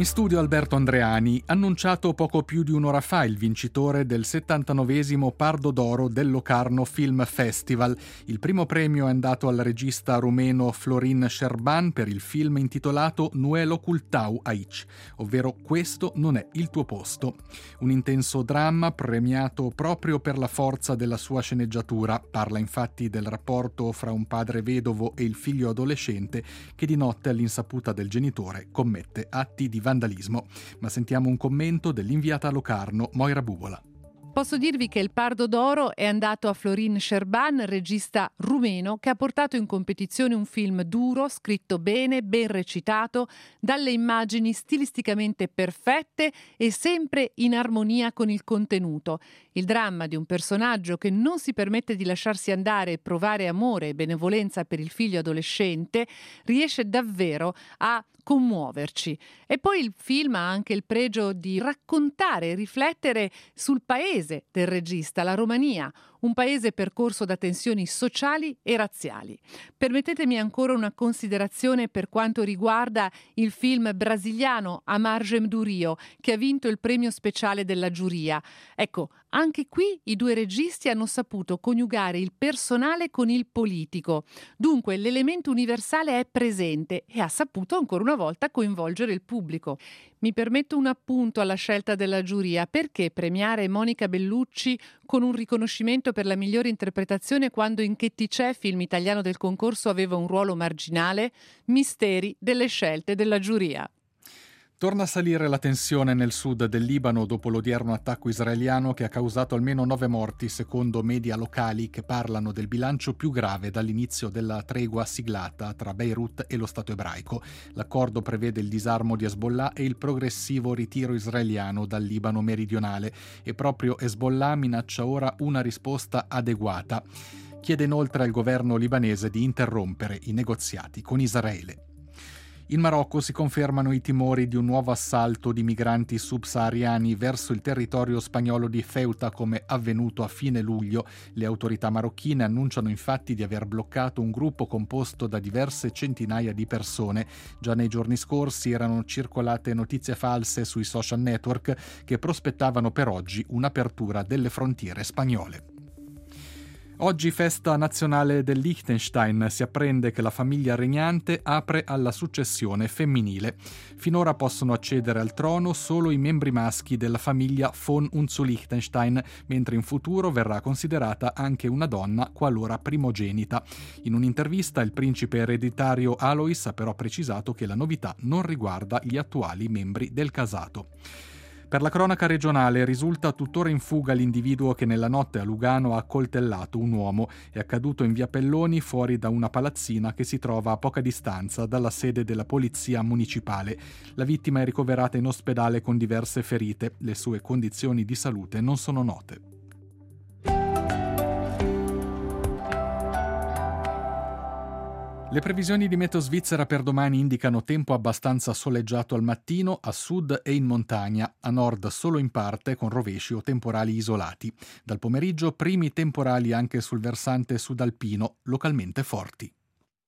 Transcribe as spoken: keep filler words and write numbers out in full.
In studio Alberto Andreani, annunciato poco più di un'ora fa il vincitore del settantanovesimo Pardo d'Oro del Locarno Film Festival. Il primo premio è andato al regista rumeno Florin Șerban per il film intitolato Nu e l'ocultau aici, ovvero Questo non è il tuo posto. Un intenso dramma premiato proprio per la forza della sua sceneggiatura. Parla infatti del rapporto fra un padre vedovo e il figlio adolescente che di notte all'insaputa del genitore commette atti di vandalismo. Ma sentiamo un commento dell'inviata a Locarno, Moira Bubola. Posso dirvi che il Pardo d'Oro è andato a Florin Șerban, regista rumeno, che ha portato in competizione un film duro, scritto bene, ben recitato, dalle immagini stilisticamente perfette e sempre in armonia con il contenuto. Il dramma di un personaggio che non si permette di lasciarsi andare e provare amore e benevolenza per il figlio adolescente riesce davvero a commuoverci. E poi il film ha anche il pregio di raccontare e riflettere sul paese del regista, la Romania, un paese percorso da tensioni sociali e razziali. Permettetemi ancora una considerazione per quanto riguarda il film brasiliano A Margem do Rio, che ha vinto il premio speciale della giuria. Ecco, anche qui i due registi hanno saputo coniugare il personale con il politico. Dunque l'elemento universale è presente e ha saputo ancora una volta coinvolgere il pubblico. Mi permetto un appunto alla scelta della giuria: perché premiare Monica Bellucci con un riconoscimento per la migliore interpretazione quando in Che ti c'è, film italiano del concorso, aveva un ruolo marginale? Misteri delle scelte della giuria. Torna a salire la tensione nel sud del Libano dopo l'odierno attacco israeliano che ha causato almeno nove morti, secondo media locali che parlano del bilancio più grave dall'inizio della tregua siglata tra Beirut e lo Stato ebraico. L'accordo prevede il disarmo di Hezbollah e il progressivo ritiro israeliano dal Libano meridionale e proprio Hezbollah minaccia ora una risposta adeguata. Chiede inoltre al governo libanese di interrompere i negoziati con Israele. In Marocco si confermano i timori di un nuovo assalto di migranti subsahariani verso il territorio spagnolo di Ceuta, come avvenuto a fine luglio. Le autorità marocchine annunciano infatti di aver bloccato un gruppo composto da diverse centinaia di persone. Già nei giorni scorsi erano circolate notizie false sui social network che prospettavano per oggi un'apertura delle frontiere spagnole. Oggi festa nazionale del Liechtenstein, si apprende che la famiglia regnante apre alla successione femminile. Finora possono accedere al trono solo i membri maschi della famiglia von und zu Liechtenstein, mentre in futuro verrà considerata anche una donna qualora primogenita. In un'intervista il principe ereditario Alois ha però precisato che la novità non riguarda gli attuali membri del casato. Per la cronaca regionale risulta tuttora in fuga l'individuo che nella notte a Lugano ha accoltellato un uomo. È accaduto in via Pelloni, fuori da una palazzina che si trova a poca distanza dalla sede della polizia municipale. La vittima è ricoverata in ospedale con diverse ferite. Le sue condizioni di salute non sono note. Le previsioni di meteo svizzera per domani indicano tempo abbastanza soleggiato al mattino, a sud e in montagna, a nord solo in parte con rovesci o temporali isolati. Dal pomeriggio primi temporali anche sul versante sudalpino, localmente forti.